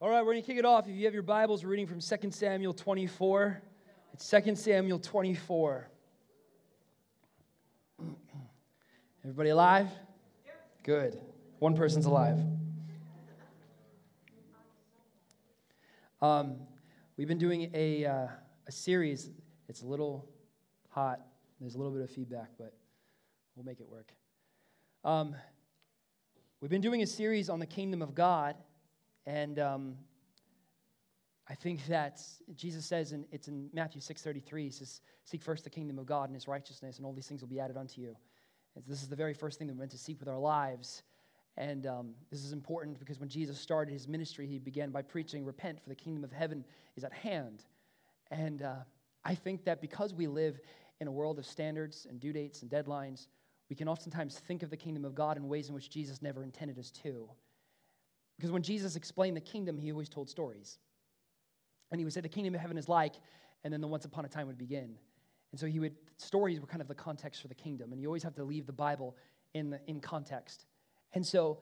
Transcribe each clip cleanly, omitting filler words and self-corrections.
All right, we're going to kick it off. If you have your Bibles, we're reading from 2 Samuel 24. It's 2 Samuel 24. Everybody alive? Good. One person's alive. We've been doing a series. It's a little hot. There's a little bit of feedback, but we'll make it work. We've been doing a series on the kingdom of God, and I think that Jesus says, it's in Matthew 6:33, he says, seek first the kingdom of God and his righteousness, and all these things will be added unto you. And this is the very first thing that we're meant to seek with our lives. And this is important because when Jesus started his ministry, he began by preaching, repent, for the kingdom of heaven is at hand. And I think that because we live in a world of standards and due dates and deadlines, we can oftentimes think of the kingdom of God in ways in which Jesus never intended us to. Because when Jesus explained the kingdom, he always told stories. And he would say the kingdom of heaven is like, and then the once upon a time would begin. And so stories were kind of the context for the kingdom. And you always have to leave the Bible in context. And so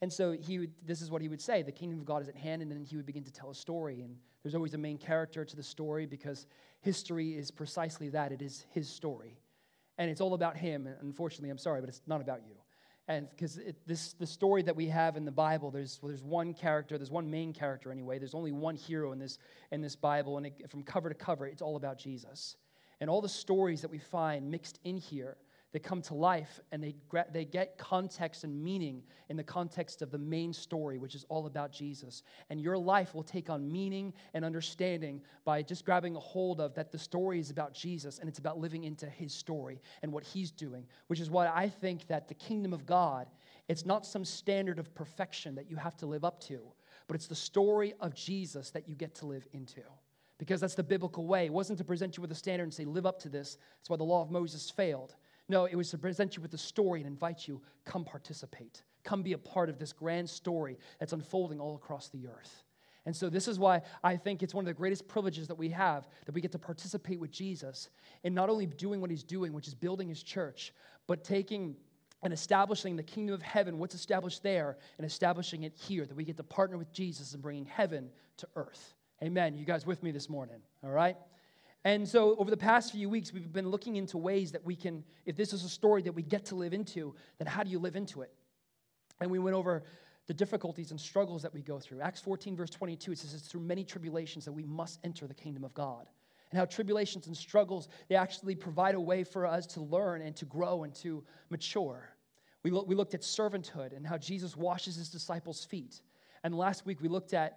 this is what he would say, the kingdom of God is at hand, and then he would begin to tell a story. And there's always a main character to the story because history is precisely that. It is his story. And it's all about him. And unfortunately, I'm sorry, but it's not about you. And because the story that we have in the Bible, there's one character, there's one main character anyway. There's only one hero in this Bible, and from cover to cover, it's all about Jesus. And all the stories that we find mixed in here, they come to life, and they get context and meaning in the context of the main story, which is all about Jesus. And your life will take on meaning and understanding by just grabbing a hold of that the story is about Jesus, and it's about living into his story and what he's doing, which is why I think that the kingdom of God, it's not some standard of perfection that you have to live up to, but it's the story of Jesus that you get to live into. Because that's the biblical way. It wasn't to present you with a standard and say, live up to this. That's why the law of Moses failed. No, it was to present you with the story and invite you, come participate. Come be a part of this grand story that's unfolding all across the earth. And so this is why I think it's one of the greatest privileges that we have, that we get to participate with Jesus in not only doing what he's doing, which is building his church, but taking and establishing the kingdom of heaven, what's established there, and establishing it here, that we get to partner with Jesus and bringing heaven to earth. Amen. You guys with me this morning? All right? And so over the past few weeks, we've been looking into ways that we can, if this is a story that we get to live into, then how do you live into it? And we went over the difficulties and struggles that we go through. Acts 14, verse 22, it says it's through many tribulations that we must enter the kingdom of God. And how tribulations and struggles, they actually provide a way for us to learn and to grow and to mature. We looked at servanthood and how Jesus washes his disciples' feet. And last week we looked at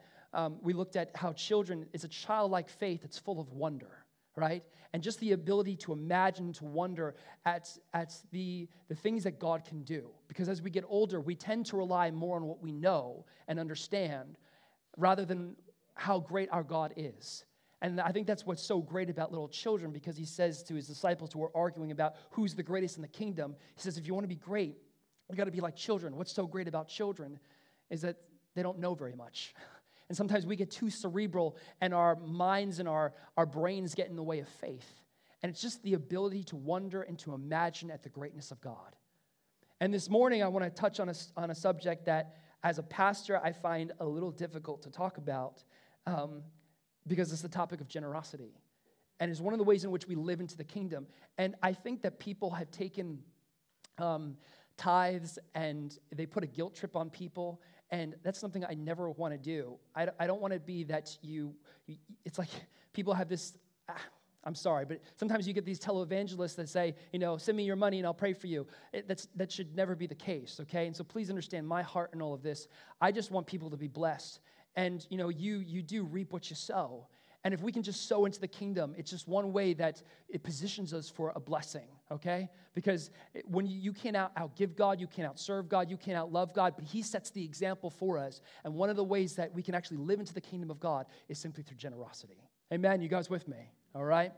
how children is a childlike faith that's full of wonder. Right? And just the ability to imagine, to wonder at the things that God can do. Because as we get older, we tend to rely more on what we know and understand rather than how great our God is. And I think that's what's so great about little children, because he says to his disciples who are arguing about who's the greatest in the kingdom, he says, if you want to be great, you got to be like children. What's so great about children is that they don't know very much. And sometimes we get too cerebral, and our minds and our brains get in the way of faith. And it's just the ability to wonder and to imagine at the greatness of God. And this morning, I want to touch on a subject that, as a pastor, I find a little difficult to talk about because it's the topic of generosity. And it's one of the ways in which we live into the kingdom. And I think that people have taken tithes and they put a guilt trip on people. And that's something I never want to do. I don't want to be that it's like people have this, I'm sorry, but sometimes you get these televangelists that say, send me your money and I'll pray for you. That should never be the case, okay? And so please understand my heart in all of this. I just want people to be blessed. And, you do reap what you sow. And if we can just sow into the kingdom, it's just one way that it positions us for a blessing, okay? Because when you can't outgive God, you can't outserve God, you can't outlove God, but he sets the example for us. And one of the ways that we can actually live into the kingdom of God is simply through generosity. Amen? You guys with me? All right?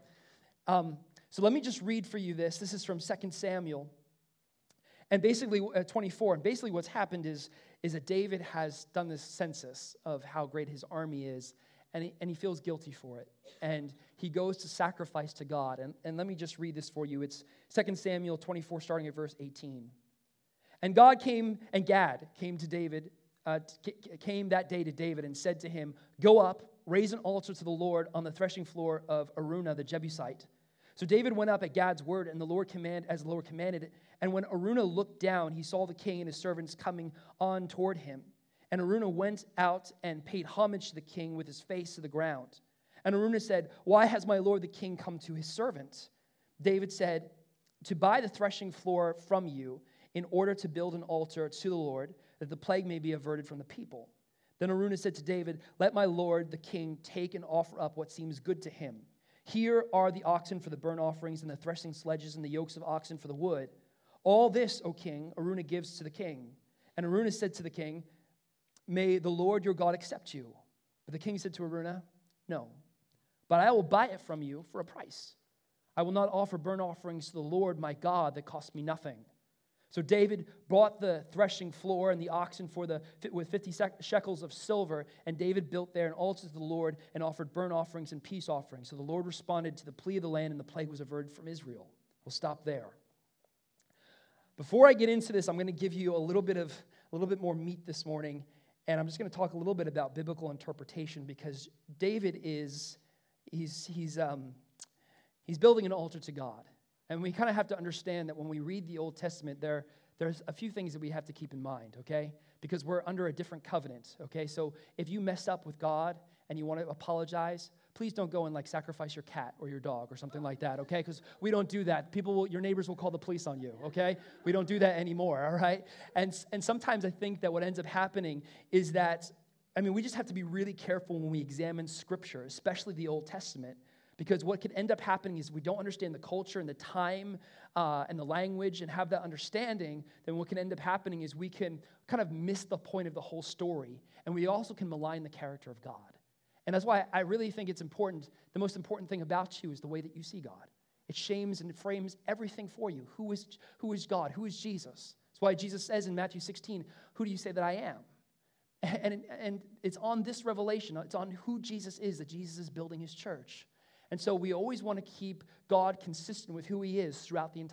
So let me just read for you this. This is from 2 Samuel. And basically, 24, and basically what's happened is that David has done this census of how great his army is, and he feels guilty for it. And he goes to sacrifice to God. And let me just read this for you. It's 2 Samuel 24, starting at verse 18. And Gad came to David came that day to David and said to him, "Go up, raise an altar to the Lord on the threshing floor of Araunah the Jebusite." So David went up at Gad's word, and the Lord commanded. And when Araunah looked down, he saw the king and his servants coming on toward him. And Araunah went out and paid homage to the king with his face to the ground. And Araunah said, "Why has my lord the king come to his servant?" David said, "To buy the threshing floor from you, in order to build an altar to the Lord, that the plague may be averted from the people." Then Araunah said to David, "Let my lord the king take and offer up what seems good to him. Here are the oxen for the burnt offerings, and the threshing sledges, and the yokes of oxen for the wood. All this, O king, Araunah gives to the king." And Araunah said to the king, "May the Lord your God accept you." But the king said to Araunah, "No, but I will buy it from you for a price. I will not offer burnt offerings to the Lord my God that cost me nothing." So David bought the threshing floor and the oxen with 50 shekels of silver, and David built there an altar to the Lord and offered burnt offerings and peace offerings. So the Lord responded to the plea of the land, and the plague was averted from Israel. We'll stop there. Before I get into this, I'm going to give you a little bit more meat this morning, and I'm just going to talk a little bit about biblical interpretation, because David he's building an altar to God. And we kind of have to understand that when we read the Old Testament, there's a few things that we have to keep in mind, okay? Because we're under a different covenant, okay? So if you mess up with God and you want to apologize, please don't go and sacrifice your cat or your dog or something like that, okay? Because we don't do that. Your neighbors will call the police on you, okay? We don't do that anymore, all right? And sometimes I think that what ends up happening is that, we just have to be really careful when we examine Scripture, especially the Old Testament. Because what could end up happening is we don't understand the culture and the time and the language and have that understanding, then what can end up happening is we can kind of miss the point of the whole story, and we also can malign the character of God. And that's why I really think it's important. The most important thing about you is the way that you see God. It shames and it frames everything for you. Who is God? Who is Jesus? That's why Jesus says in Matthew 16, "Who do you say that I am?" And it's on this revelation, it's on who Jesus is, that Jesus is building his church. And so we always want to keep God consistent with who he is throughout the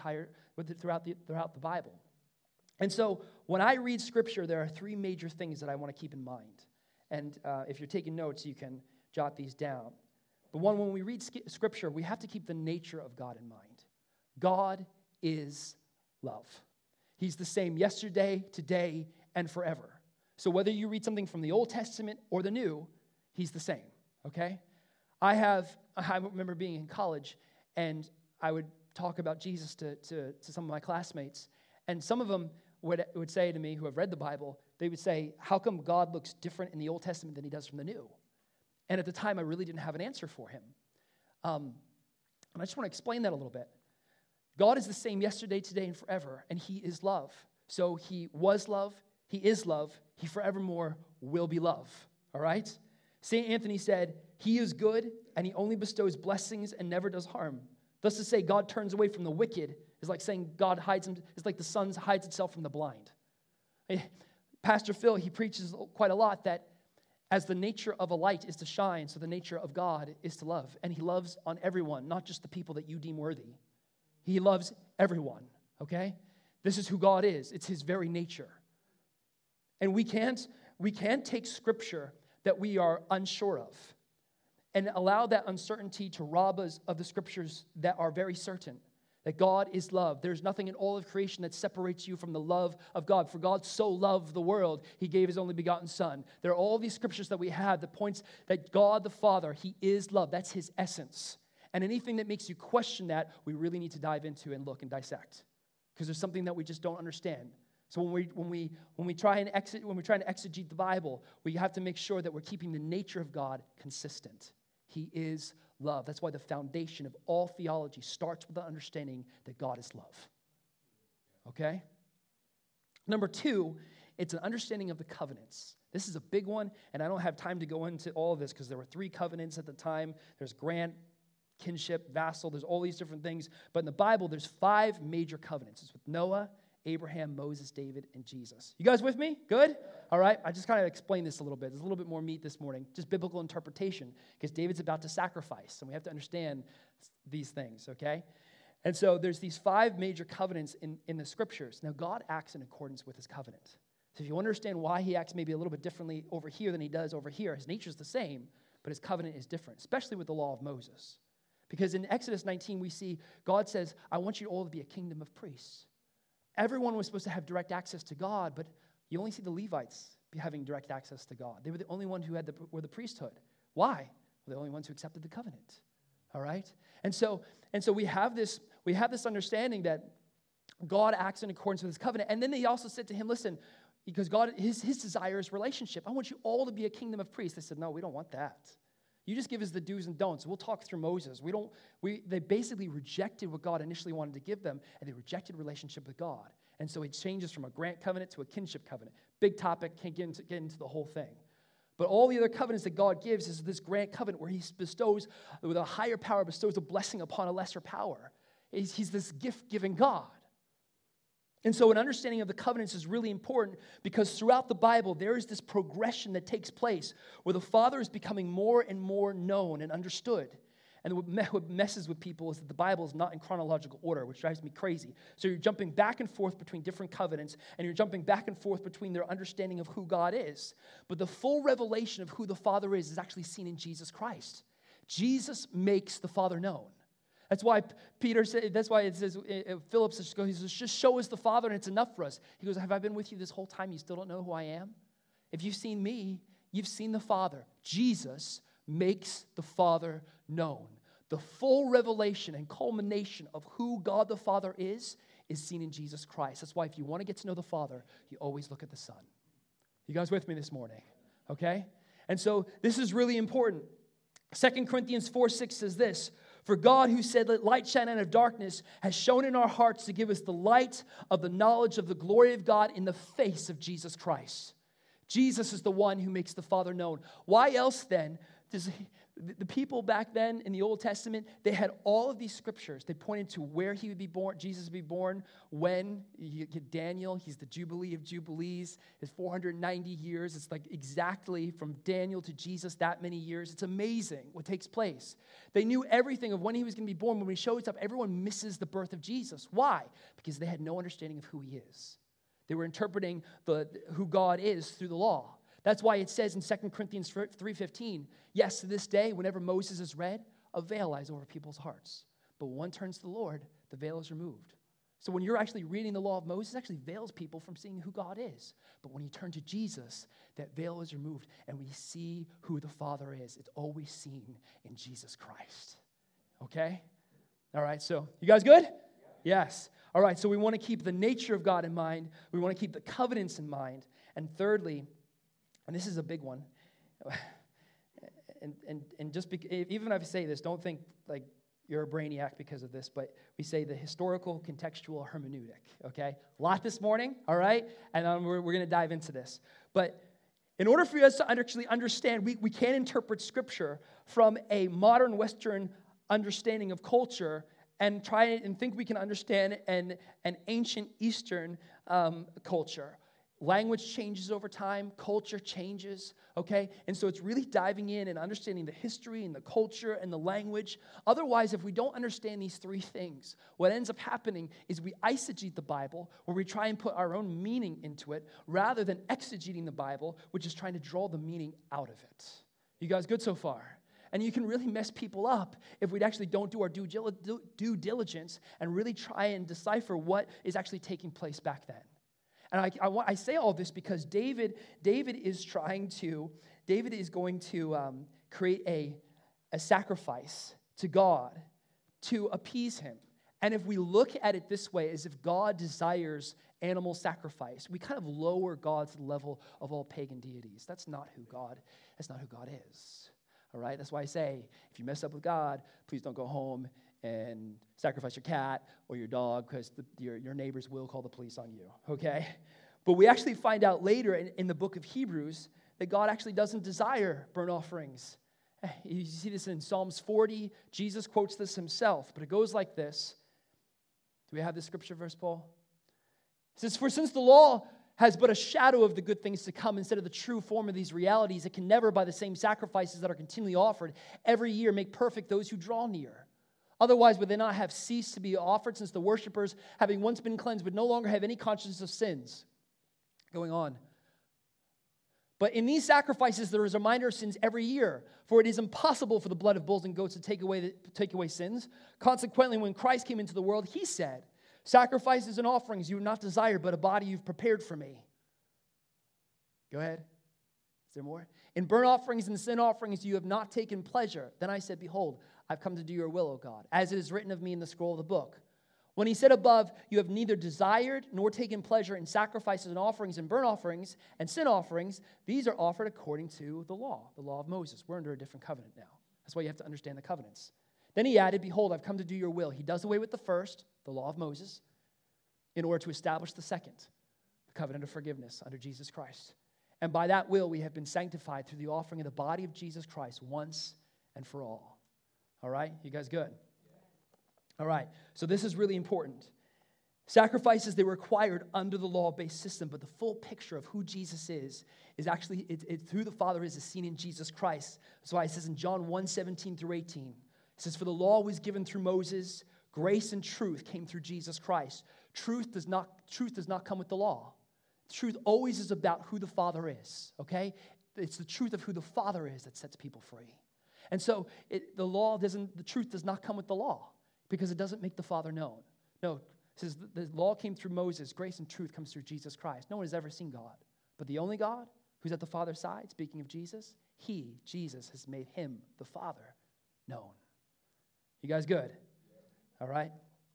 Bible. And so when I read Scripture, there are three major things that I want to keep in mind. And if you're taking notes, you can jot these down. But when we read Scripture, we have to keep the nature of God in mind. God is love. He's the same yesterday, today, and forever. So whether you read something from the Old Testament or the New, he's the same, okay? I remember being in college, and I would talk about Jesus to some of my classmates, and some of them would say to me, who have read the Bible, they would say, "How come God looks different in the Old Testament than he does from the New?" And at the time, I really didn't have an answer for him. And I just want to explain that a little bit. God is the same yesterday, today, and forever, and he is love. So he was love, he is love, he forevermore will be love, all right? St. Anthony said, "He is good, and he only bestows blessings and never does harm." Thus to say God turns away from the wicked is like saying God is like the sun hides itself from the blind. Pastor Phil, he preaches quite a lot that as the nature of a light is to shine, so the nature of God is to love. And he loves on everyone, not just the people that you deem worthy. He loves everyone, okay? This is who God is. It's his very nature. And we can't take Scripture that we are unsure of and allow that uncertainty to rob us of the Scriptures that are very certain, that God is love. There's nothing in all of creation that separates you from the love of God. For God so loved the world, he gave his only begotten Son. There are all these Scriptures that we have that points that God the Father, he is love. That's his essence. And anything that makes you question that, we really need to dive into and look and dissect, because there's something that we just don't understand. So when we try and exegete the Bible, we have to make sure that we're keeping the nature of God consistent. He is love. That's why the foundation of all theology starts with the understanding that God is love. Okay? Number two, it's an understanding of the covenants. This is a big one, and I don't have time to go into all of this because there were 3 covenants at the time. There's grant, kinship, vassal. There's all these different things. But in the Bible, there's 5 major covenants. It's with Noah, Abraham, Moses, David, and Jesus. You guys with me? Good? All right. I just kind of explained this a little bit. There's a little bit more meat this morning. Just biblical interpretation, because David's about to sacrifice, and we have to understand these things, okay? And so there's these 5 major covenants in the Scriptures. Now, God acts in accordance with his covenant. So if you understand why he acts maybe a little bit differently over here than he does over here, his nature is the same, but his covenant is different, especially with the law of Moses. Because in Exodus 19, we see God says, I want you all to be a kingdom of priests. Everyone was supposed to have direct access to God, but you only see the Levites having direct access to God. They were the only ones who were the priesthood. Why? Well, they're the only ones who accepted the covenant. All right? And so we have this understanding that God acts in accordance with his covenant. And then he also said to him, listen, because God, his desire is relationship. I want you all to be a kingdom of priests. They said, no, we don't want that. You just give us the do's and don'ts. We'll talk through Moses. They basically rejected what God initially wanted to give them, and they rejected relationship with God. And so it changes from a grant covenant to a kinship covenant. Big topic, can't get into the whole thing. But all the other covenants that God gives is this grant covenant where he bestows, with a higher power, bestows a blessing upon a lesser power. He's this gift-giving God. And so an understanding of the covenants is really important because throughout the Bible, there is this progression that takes place where the Father is becoming more and more known and understood. And what messes with people is that the Bible is not in chronological order, which drives me crazy. So you're jumping back and forth between different covenants, and you're jumping back and forth between their understanding of who God is. But the full revelation of who the Father is actually seen in Jesus Christ. Jesus makes the Father known. That's why Peter said, that's why it says, Philip says, he says, just show us the Father and it's enough for us. He goes, have I been with you this whole time? You still don't know who I am? If you've seen me, you've seen the Father. Jesus makes the Father known. The full revelation and culmination of who God the Father is seen in Jesus Christ. That's why if you want to get to know the Father, you always look at the Son. You guys with me this morning? Okay? And so this is really important. 2 Corinthians 4:6 says this, for God who said, let light shine out of darkness, has shone in our hearts to give us the light of the knowledge of the glory of God in the face of Jesus Christ. Jesus is the one who makes the Father known. Why else then does the people back then in the Old Testament, they had all of these scriptures. They pointed to where he would be born, Jesus would be born, when. You get Daniel, he's the Jubilee of Jubilees. It's 490 years. It's like exactly from Daniel to Jesus, that many years. It's amazing what takes place. They knew everything of when he was going to be born. When he shows up, everyone misses the birth of Jesus. Why? Because they had no understanding of who he is. They were interpreting who God is through the law. That's why it says in 2 Corinthians 3:15, yes, to this day, whenever Moses is read, a veil lies over people's hearts. But when one turns to the Lord, the veil is removed. So when you're actually reading the law of Moses, it actually veils people from seeing who God is. But when you turn to Jesus, that veil is removed, and we see who the Father is. It's always seen in Jesus Christ. Okay? All right, so you guys good? Yes. All right, so we want to keep the nature of God in mind. We want to keep the covenants in mind. And thirdly, and this is a big one, and just even if I say this, don't think like you're a brainiac because of this, but we say the historical contextual hermeneutic, okay? A lot this morning, all right? And we're going to dive into this. But in order for us to actually understand, we can't interpret Scripture from a modern Western understanding of culture and try and think we can understand an ancient Eastern culture. Language changes over time. Culture changes, okay? And so it's really diving in and understanding the history and the culture and the language. Otherwise, if we don't understand these three things, what ends up happening is we eisegete the Bible, where we try and put our own meaning into it, rather than exegeting the Bible, which is trying to draw the meaning out of it. You guys good so far? And you can really mess people up if we actually don't do our due diligence and really try and decipher what is actually taking place back then. And I say all this because David is going to create a sacrifice to God to appease him. And if we look at it this way, as if God desires animal sacrifice, we kind of lower God to the level of all pagan deities. That's not who God is. All right? That's why I say, if you mess up with God, please don't go home and sacrifice your cat or your dog, because your neighbors will call the police on you, okay? But we actually find out later in the book of Hebrews that God actually doesn't desire burnt offerings. You see this in Psalms 40. Jesus quotes this himself, but it goes like this. Do we have this scripture verse, Paul? It says, for since the law has but a shadow of the good things to come instead of the true form of these realities, it can never, by the same sacrifices that are continually offered every year, make perfect those who draw near. Otherwise, would they not have ceased to be offered, since the worshipers, having once been cleansed, would no longer have any conscience of sins? Going on. But in these sacrifices, there is a reminder of sins every year, for it is impossible for the blood of bulls and goats to take away sins. Consequently, when Christ came into the world, he said, sacrifices and offerings you have not desired, but a body you've prepared for me. Go ahead. Is there more? In burnt offerings and sin offerings you have not taken pleasure. Then I said, behold, I've come to do your will, O God, as it is written of me in the scroll of the book. When he said above, you have neither desired nor taken pleasure in sacrifices and offerings and burnt offerings and sin offerings, these are offered according to the law of Moses. We're under a different covenant now. That's why you have to understand the covenants. Then he added, behold, I've come to do your will. He does away with the first, the law of Moses, in order to establish the second, the covenant of forgiveness under Jesus Christ. And by that will we have been sanctified through the offering of the body of Jesus Christ once and for all. All right? You guys good? All right, so this is really important. Sacrifices, they were required under the law-based system, but the full picture of who Jesus is actually, it's who the Father is seen in Jesus Christ. That's why it says in John 1:17 through 18, it says, for the law was given through Moses, grace and truth came through Jesus Christ. Truth does not come with the law. Truth always is about who the Father is, okay? It's the truth of who the Father is that sets people free. And so the truth does not come with the law, because it doesn't make the Father known. No, it says the law came through Moses. Grace and truth comes through Jesus Christ. No one has ever seen God. But the only God who's at the Father's side, speaking of Jesus, Jesus, has made him, the Father, known. You guys good? All right?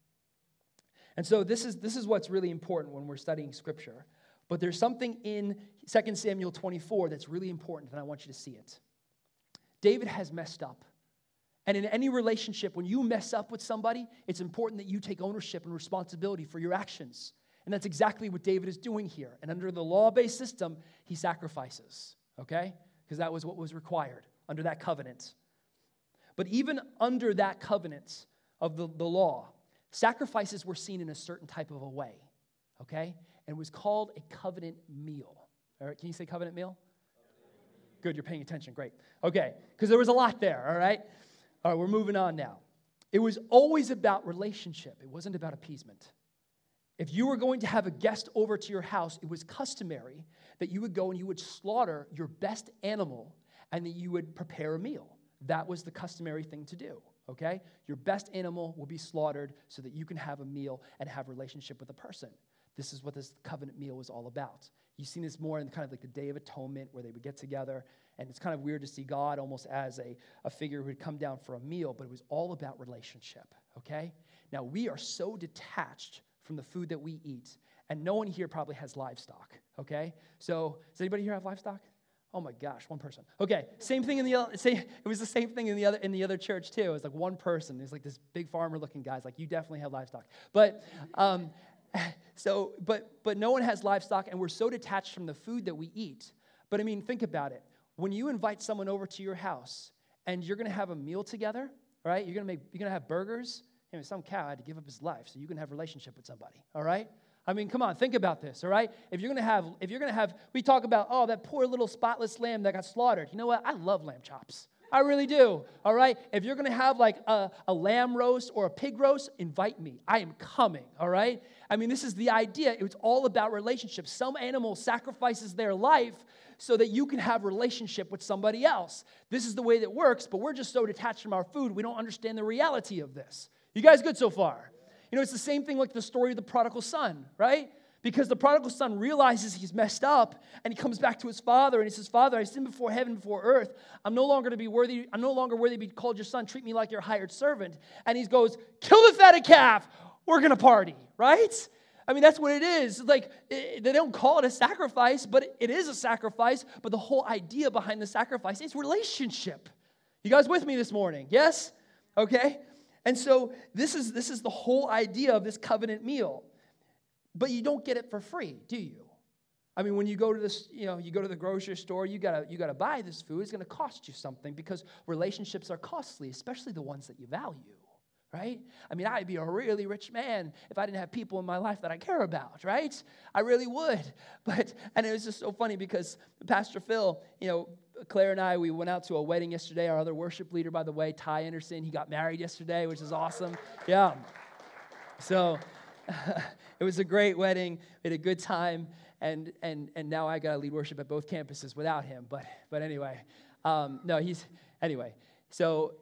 And so this is what's really important when we're studying Scripture. But there's something in 2 Samuel 24 that's really important, and I want you to see it. David has messed up. And in any relationship, when you mess up with somebody, it's important that you take ownership and responsibility for your actions. And that's exactly what David is doing here. And under the law-based system, he sacrifices, okay? Because that was what was required under that covenant. But even under that covenant of the law, sacrifices were seen in a certain type of a way, okay? And it was called a covenant meal. All right, can you say covenant meal? Good, you're paying attention. Great. Okay, because there was a lot there, all right? All right, we're moving on now. It was always about relationship. It wasn't about appeasement. If you were going to have a guest over to your house, it was customary that you would go and you would slaughter your best animal and that you would prepare a meal. That was the customary thing to do, okay? Your best animal will be slaughtered so that you can have a meal and have a relationship with a person. This is what this covenant meal was all about. You've seen this more in kind of like the Day of Atonement where they would get together, and it's kind of weird to see God almost as a figure who would come down for a meal, but it was all about relationship, okay? Now, we are so detached from the food that we eat, and no one here probably has livestock, okay? So, does anybody here have livestock? Oh my gosh, one person. Okay, same thing it was the same thing in the other church too. It was like one person. There's like this big farmer-looking guy's like, you definitely have livestock. But but no one has livestock, and we're so detached from the food that we eat. But I mean, think about it. When you invite someone over to your house and you're going to have a meal together, right? You're going to have burgers. You know, some cow had to give up his life so you can have a relationship with somebody, all right? I mean, come on, think about this, all right? If you're going to have, we talk about, oh, that poor little spotless lamb that got slaughtered. You know what? I love lamb chops. I really do, all right? If you're going to have like a lamb roast or a pig roast, invite me. I am coming, all right? I mean, this is the idea. It's all about relationships. Some animal sacrifices their life so that you can have a relationship with somebody else. This is the way that works, but we're just so detached from our food, we don't understand the reality of this. You guys good so far? You know, it's the same thing like the story of the prodigal son, right? Because the prodigal son realizes he's messed up, and he comes back to his father, and he says, Father, I sin before heaven, before earth. I'm no longer worthy to be called your son. Treat me like your hired servant. And he goes, kill the fatted calf. We're going to party, right? I mean, that's what it is. Like, they don't call it a sacrifice, but it is a sacrifice. But the whole idea behind the sacrifice is relationship. You guys with me this morning? Yes? Okay. And so this is the whole idea of this covenant meal. But you don't get it for free, do you? I mean, when you go to this, you go to the grocery store, you gotta buy this food. It's going to cost you something because relationships are costly, especially the ones that you value. Right? I mean, I'd be a really rich man if I didn't have people in my life that I care about, right? I really would. And it was just so funny because Pastor Phil, Claire and I, we went out to a wedding yesterday. Our other worship leader, by the way, Ty Anderson, he got married yesterday, which is awesome. Yeah. So it was a great wedding. We had a good time. now I got to lead worship at both campuses without him. But anyway, no, anyway. So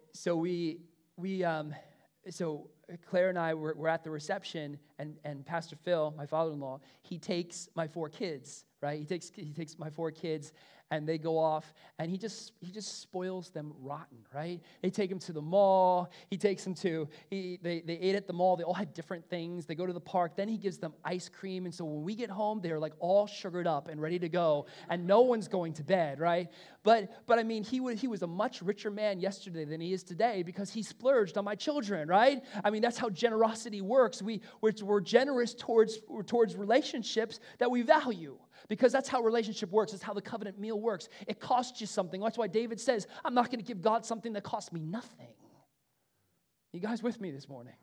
Claire and I were at the reception, and Pastor Phil, my father-in-law, he takes my 4 kids, right? He takes my 4 kids, and they go off, and he just spoils them rotten, right? They take them to the mall. He takes them they ate at the mall. They all had different things. They go to the park. Then he gives them ice cream, and so when we get home, they're like all sugared up and ready to go, and no one's going to bed, right? But I mean, he was a much richer man yesterday than he is today because he splurged on my children, right? I mean, that's how generosity works. We're generous towards relationships that we value. Because that's how relationship works. It's how the covenant meal works. It costs you something. That's why David says, I'm not going to give God something that costs me nothing. You guys with me this morning?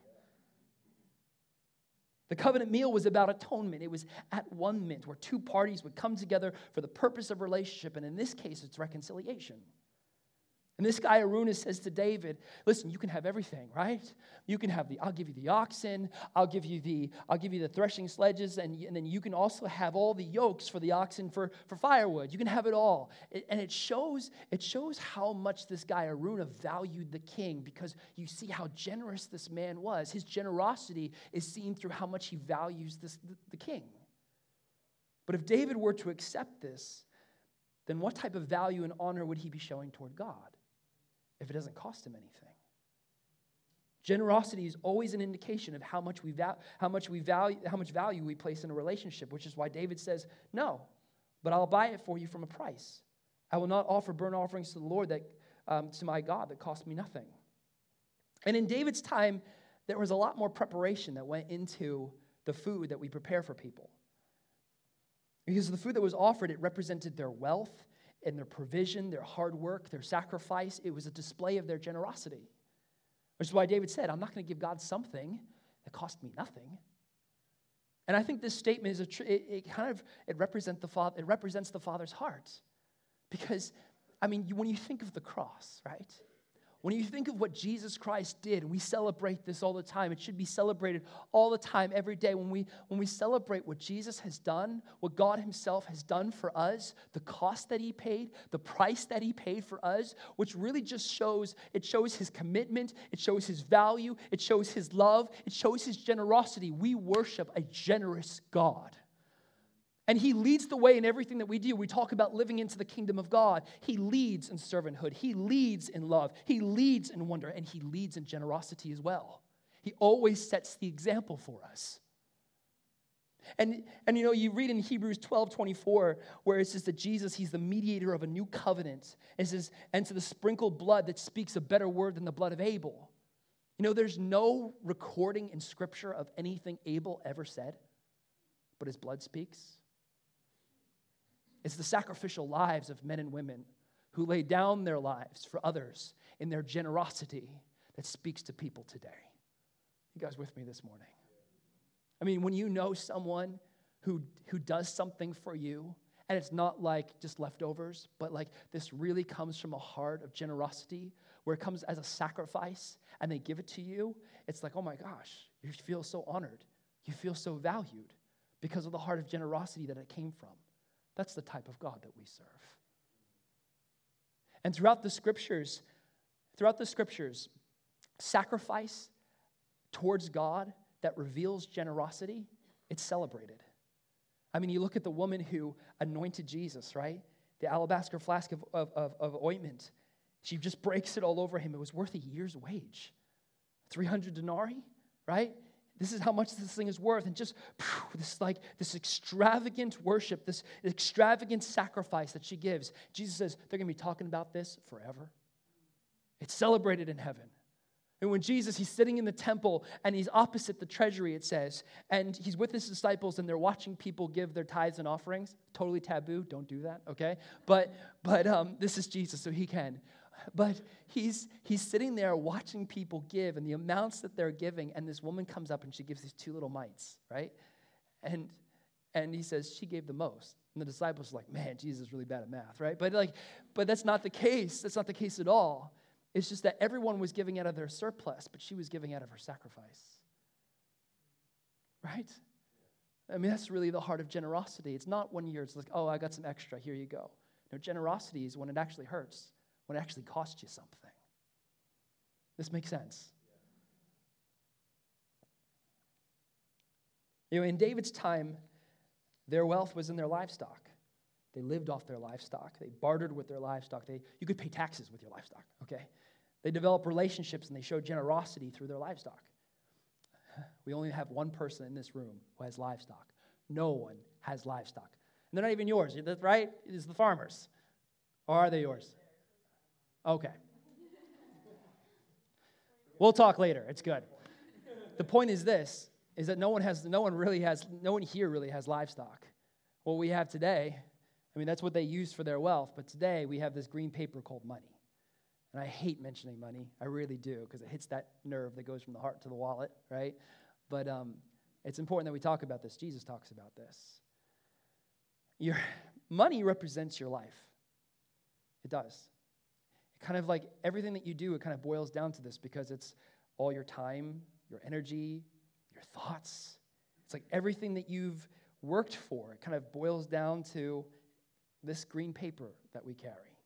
The covenant meal was about atonement. It was at one mint where 2 parties would come together for the purpose of relationship. And in this case, it's reconciliation. And this guy Araunah says to David, listen, you can have everything, right? You can have I'll give you the oxen, I'll give you the threshing sledges, and then you can also have all the yokes for the oxen for firewood. You can have it all. And it shows how much this guy Araunah valued the king, because you see how generous this man was. His generosity is seen through how much he values the king. But if David were to accept this, then what type of value and honor would he be showing toward God if it doesn't cost him anything? Generosity is always an indication of how much value we place in a relationship, which is why David says, no, but I'll buy it for you from a price. I will not offer burnt offerings to the Lord, to my God, that cost me nothing. And in David's time, there was a lot more preparation that went into the food that we prepare for people. Because the food that was offered, it represented their wealth and their provision, their hard work, their sacrifice. It was a display of their generosity. Which is why David said, I'm not going to give God something that cost me nothing. And I think this statement is it represents the Father's heart. Because, I mean, when you think of the cross, right? When you think of what Jesus Christ did, and we celebrate this all the time, it should be celebrated all the time, every day. When we celebrate what Jesus has done, what God himself has done for us, the cost that he paid, the price that he paid for us, which really just shows his commitment, it shows his value, it shows his love, it shows his generosity. We worship a generous God. And he leads the way in everything that we do. We talk about living into the kingdom of God. He leads in servanthood. He leads in love. He leads in wonder. And he leads in generosity as well. He always sets the example for us. And you know, you read in Hebrews 12:24, where it says that Jesus, he's the mediator of a new covenant. It says, and to the sprinkled blood that speaks a better word than the blood of Abel. You know, there's no recording in Scripture of anything Abel ever said, but his blood speaks. It's the sacrificial lives of men and women who lay down their lives for others in their generosity that speaks to people today. You guys with me this morning? I mean, when you know someone who does something for you, and it's not like just leftovers, but like this really comes from a heart of generosity where it comes as a sacrifice and they give it to you, it's like, oh my gosh, you feel so honored. You feel so valued because of the heart of generosity that it came from. That's the type of God that we serve. And throughout the scriptures, sacrifice towards God that reveals generosity, it's celebrated. I mean, you look at the woman who anointed Jesus, right? The alabaster flask of ointment. She just breaks it all over him. It was worth a year's wage. 300 denarii, right? This is how much this thing is worth. And just this extravagant worship, this extravagant sacrifice that she gives. Jesus says they're going to be talking about this forever. It's celebrated in heaven. And when Jesus, he's sitting in the temple and he's opposite the treasury, it says, and he's with his disciples and they're watching people give their tithes and offerings. Totally taboo. Don't do that, okay? But this is Jesus, so he can. But he's sitting there watching people give and the amounts that they're giving, and this woman comes up and she gives these 2 little mites, right? And he says she gave the most. And the disciples are like, man, Jesus is really bad at math, right? But that's not the case. That's not the case at all. It's just that everyone was giving out of their surplus, but she was giving out of her sacrifice. Right? I mean, that's really the heart of generosity. It's not when it's like, oh, I got some extra, here you go. No, generosity is when it actually hurts, when it actually costs you something. This makes sense. You know, in David's time, their wealth was in their livestock. They lived off their livestock. They bartered with their livestock. You could pay taxes with your livestock, okay? They developed relationships and they showed generosity through their livestock. We only have one person in this room who has livestock. No one has livestock. And they're not even yours, right? It's the farmers. Or are they yours? Okay. We'll talk later. It's good. The point is this, is that no one here really has livestock. What we have today, I mean, that's what they use for their wealth, but today we have this green paper called money. And I hate mentioning money. I really do, because it hits that nerve that goes from the heart to the wallet, right? But it's important that we talk about this. Jesus talks about this. Your money represents your life. It does. It kind of like everything that you do, it kind of boils down to this, because it's all your time, your energy, your thoughts. It's like everything that you've worked for. It kind of boils down to this green paper that we carry.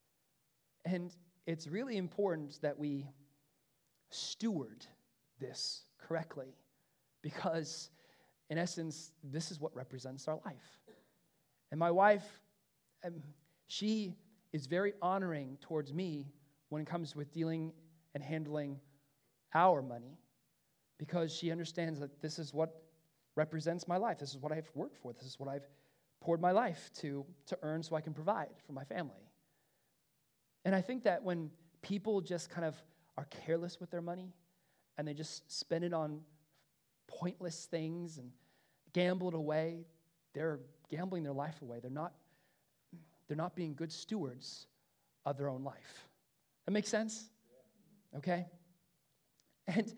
And it's really important that we steward this correctly, because in essence, this is what represents our life. And my wife, she is very honoring towards me when it comes with dealing and handling our money, because she understands that this is what represents my life. This is what I've worked for. This is what I've poured my life to earn so I can provide for my family. And I think that when people just kind of are careless with their money and they just spend it on pointless things and gamble it away, they're gambling their life away. They're not being good stewards of their own life. That makes sense? Okay? And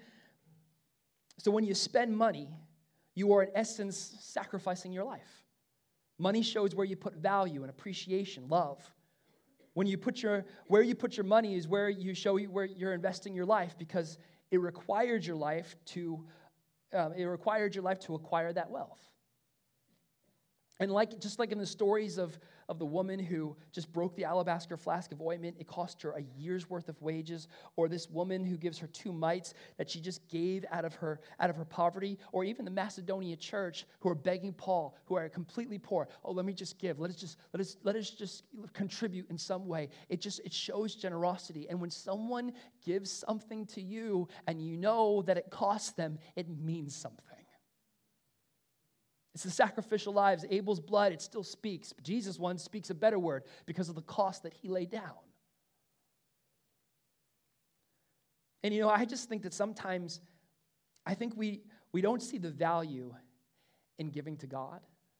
so when you spend money, you are in essence sacrificing your life. Money shows where you put value and appreciation, love. When you where you put your money is where you show where you're investing your life, because it required your life to acquire that wealth. And just like in the stories of the woman who just broke the alabaster flask of ointment, it cost her a year's worth of wages, or this woman who gives her 2 mites that she just gave out of her poverty, or even the Macedonia church who are begging Paul, who are completely poor. Oh, let me just give. Let us just contribute in some way. It shows generosity. And when someone gives something to you and you know that it costs them, it means something. It's the sacrificial lives. Abel's blood, it still speaks. But Jesus' one speaks a better word because of the cost that he laid down. And I just think that sometimes, I think we don't see the value in giving to God.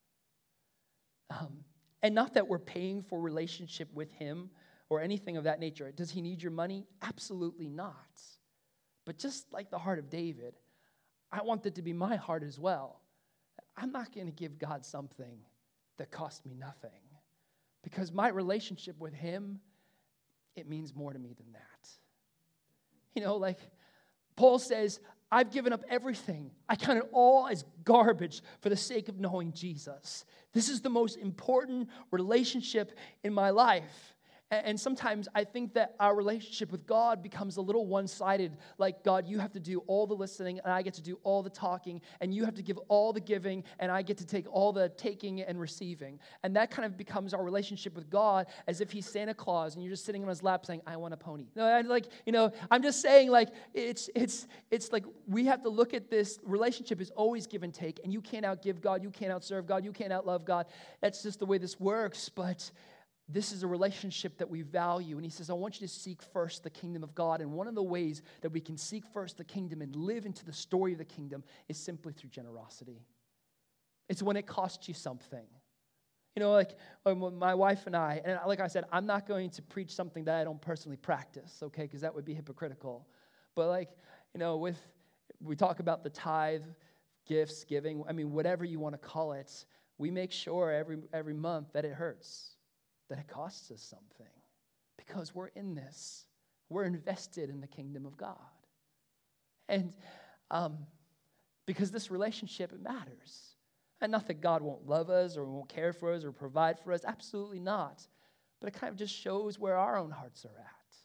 And not that we're paying for relationship with him or anything of that nature. Does he need your money? Absolutely not. But just like the heart of David, I want that to be my heart as well. I'm not going to give God something that cost me nothing, because my relationship with him, it means more to me than that. Like Paul says, I've given up everything. I count it all as garbage for the sake of knowing Jesus. This is the most important relationship in my life. And sometimes I think that our relationship with God becomes a little one-sided. Like, God, you have to do all the listening, and I get to do all the talking, and you have to give all the giving, and I get to take all the taking and receiving. And that kind of becomes our relationship with God, as if he's Santa Claus, and you're just sitting on his lap saying, I want a pony. No, I'm just saying, like, it's like we have to look at this relationship is always give and take, and you can't outgive God, you can't outserve God, you can't outlove God. That's just the way this works, but this is a relationship that we value. And he says, I want you to seek first the kingdom of God. And one of the ways that we can seek first the kingdom and live into the story of the kingdom is simply through generosity. It's when it costs you something. Like when my wife and I, and like I said, I'm not going to preach something that I don't personally practice, okay, because that would be hypocritical. But we talk about the tithe, gifts, giving, whatever you want to call it, we make sure every month that it hurts. That it costs us something, because we're in this. We're invested in the kingdom of God. And because this relationship, it matters. And not that God won't love us or won't care for us or provide for us. Absolutely not. But it kind of just shows where our own hearts are at.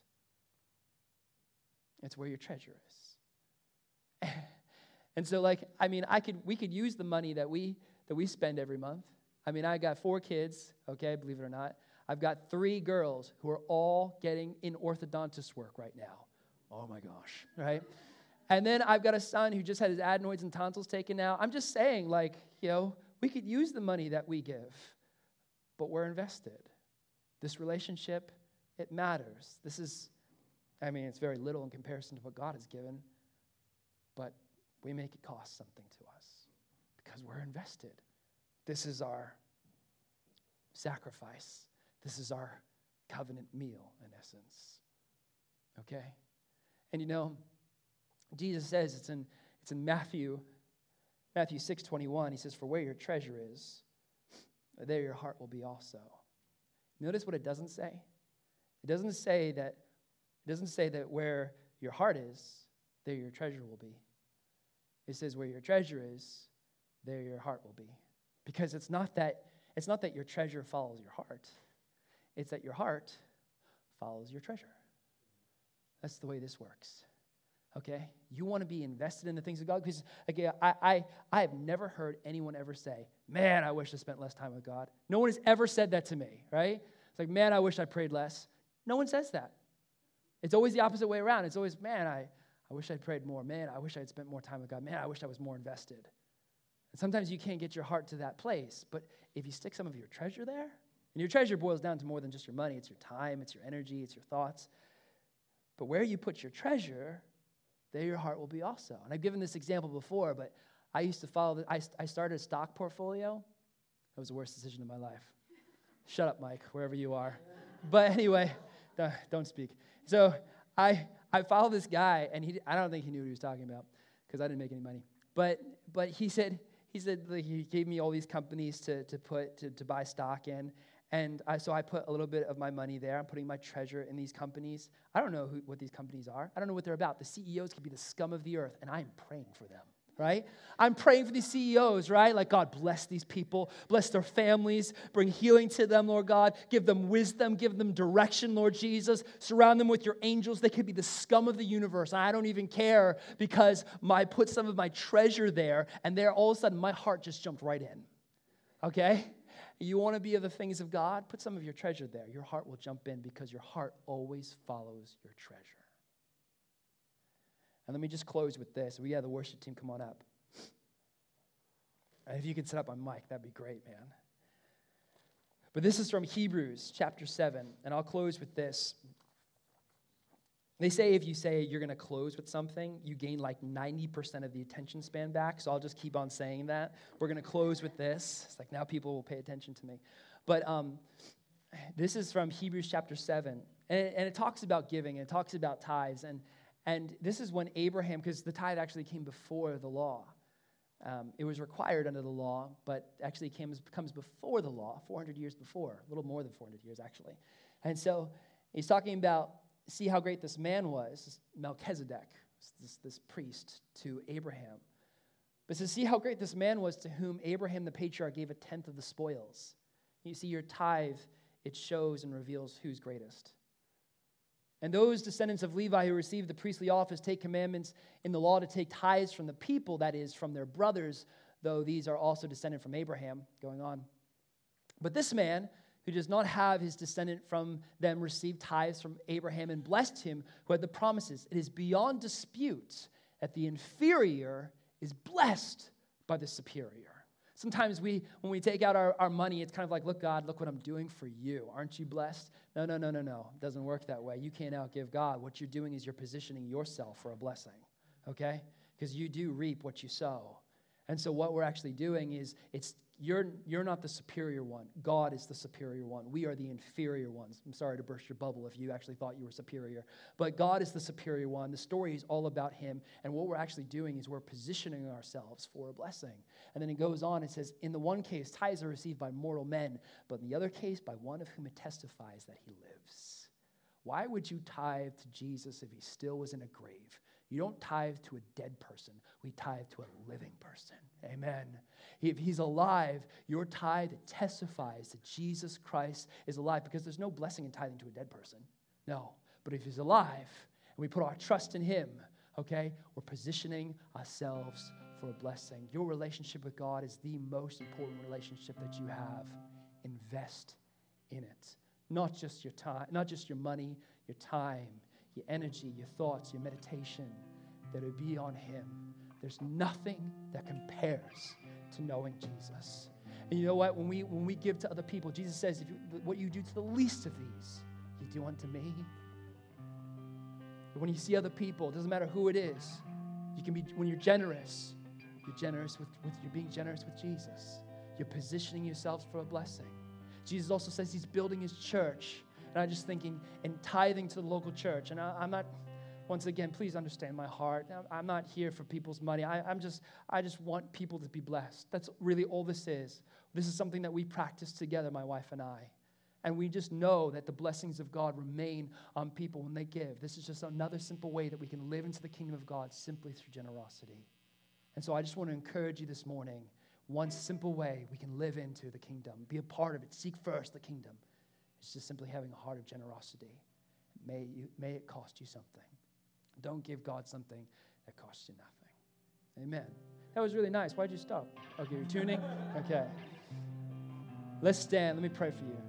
It's where your treasure is. And so, we could use the money that we spend every month. I mean, I got 4 kids, okay, believe it or not. I've got 3 girls who are all getting in orthodontist work right now. Oh my gosh, right? And then I've got a son who just had his adenoids and tonsils taken out. I'm just saying, we could use the money that we give, but we're invested. This relationship, it matters. It's very little in comparison to what God has given, but we make it cost something to us because we're invested. This is our sacrifice. This is our covenant meal, in essence. Okay? And Jesus says, it's in Matthew 6:21, he says, "For where your treasure is, there your heart will be also." Notice what it doesn't say. It doesn't say that where your heart is, there your treasure will be. It says where your treasure is, there your heart will be. Because it's not that your treasure follows your heart. It's that your heart follows your treasure. That's the way this works. Okay? You want to be invested in the things of God? Because, again, I have never heard anyone ever say, "Man, I wish I spent less time with God." No one has ever said that to me, right? It's like, "Man, I wish I prayed less." No one says that. It's always the opposite way around. It's always, "Man, I wish I'd prayed more. Man, I wish I'd spent more time with God. Man, I wish I was more invested." And sometimes you can't get your heart to that place. But if you stick some of your treasure there, and your treasure boils down to more than just your money. It's your time, it's your energy, it's your thoughts. But where you put your treasure, there your heart will be also. And I've given this example before, but I used to follow, I started a stock portfolio. That was the worst decision of my life. Shut up, Mike, wherever you are. But anyway, don't speak. So I followed this guy, and I don't think he knew what he was talking about because I didn't make any money. But he said he gave me all these companies to buy stock in. And so I put a little bit of my money there. I'm putting my treasure in these companies. I don't know what these companies are. I don't know what they're about. The CEOs could be the scum of the earth, and I'm praying for them, right? I'm praying for these CEOs, right? Like, God, bless these people. Bless their families. Bring healing to them, Lord God. Give them wisdom. Give them direction, Lord Jesus. Surround them with your angels. They could be the scum of the universe. I don't even care because I put some of my treasure there, and there all of a sudden my heart just jumped right in, okay? You want to be of the things of God? Put some of your treasure there. Your heart will jump in because your heart always follows your treasure. And let me just close with this. We have the worship team come on up. And if you could set up on mic, that'd be great, man. But this is from Hebrews chapter 7, and I'll close with this. They say if you say you're going to close with something, you gain like 90% of the attention span back, so I'll just keep on saying that. We're going to close with this. It's like now people will pay attention to me. But this is from Hebrews chapter 7, and it talks about giving, and it talks about tithes, and this is when Abraham, because the tithe actually came before the law. It was required under the law, but actually comes before the law, 400 years before, a little more than 400 years actually. And so he's talking about, see how great this man was, Melchizedek, this priest to Abraham. But to see how great this man was to whom Abraham the patriarch gave a tenth of the spoils. You see, your tithe, it shows and reveals who's greatest. And those descendants of Levi who received the priestly office take commandments in the law to take tithes from the people, that is, from their brothers, though these are also descended from Abraham, going on. But this man, who does not have his descendant from them receive tithes from Abraham and blessed him who had the promises. It is beyond dispute that the inferior is blessed by the superior. Sometimes when we take out our money, it's kind of like, look, God, look what I'm doing for you. Aren't you blessed? No. It doesn't work that way. You can't outgive God. What you're doing is you're positioning yourself for a blessing, okay? Because you do reap what you sow. And so what we're actually doing is you're not the superior one. God is the superior one. We are the inferior ones. I'm sorry to burst your bubble if you actually thought you were superior. But God is the superior one. The story is all about him. And what we're actually doing is we're positioning ourselves for a blessing. And then it goes on, it says, in the one case, tithes are received by mortal men, but in the other case, by one of whom it testifies that he lives. Why would you tithe to Jesus if he still was in a grave? You don't tithe to a dead person. We tithe to a living person. Amen. If he's alive, your tithe testifies that Jesus Christ is alive, because there's no blessing in tithing to a dead person. No. But if he's alive and we put our trust in him, okay, we're positioning ourselves for a blessing. Your relationship with God is the most important relationship that you have. Invest in it. Not just your time, not just your money, your time, your energy, your thoughts, your meditation, that it would be on him. There's nothing that compares to knowing Jesus. And you know what? When we give to other people, Jesus says, what you do to the least of these, you do unto me. When you see other people, it doesn't matter who it is. You can be, when you're generous with you're being generous with Jesus. You're positioning yourselves for a blessing. Jesus also says he's building his church. And I'm just thinking, and tithing to the local church. And I'm not, once again, please understand my heart. I'm not here for people's money. I just want people to be blessed. That's really all this is. This is something that we practice together, my wife and I. And we just know that the blessings of God remain on people when they give. This is just another simple way that we can live into the kingdom of God simply through generosity. And so I just want to encourage you this morning, one simple way we can live into the kingdom, be a part of it, seek first the kingdom. It's just simply having a heart of generosity. May it cost you something. Don't give God something that costs you nothing. Amen. That was really nice. Why'd you stop? Okay, you're tuning? Okay. Let's stand. Let me pray for you.